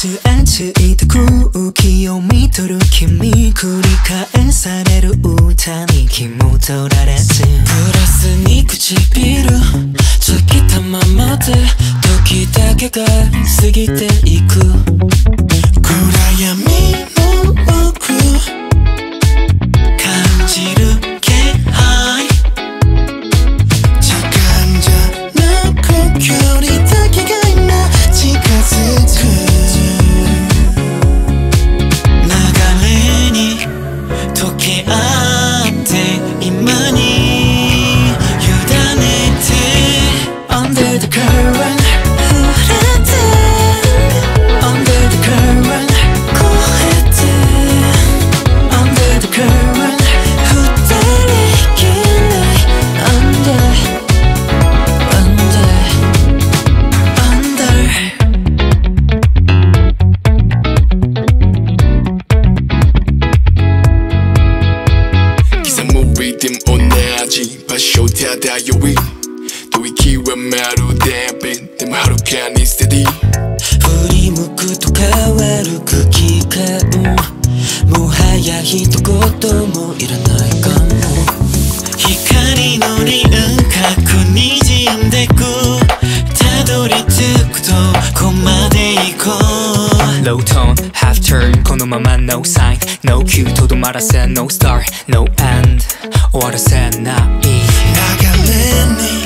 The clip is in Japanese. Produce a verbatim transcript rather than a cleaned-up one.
す熱いと空気を見とる君繰り返される歌に気も取られずプラスに唇つきたままで時だけが過ぎていく暗闇の奥感じる気配時間じゃなく距離だけが今近づく流れに溶け合って今に委ねて Under the current 触れて Under the current 超えて Under the current 二人きり Under Under Under 기사もリズム同じ場所漂い吐息はまるで便でもはるかにステディ振り向くと変わる空気感もはや一言もいらないかも光の輪郭にじんでくたどり着くとこまで行こう Low tone, half turn このまま no sign No cue とどまらせ no start No end 終わらせない流れに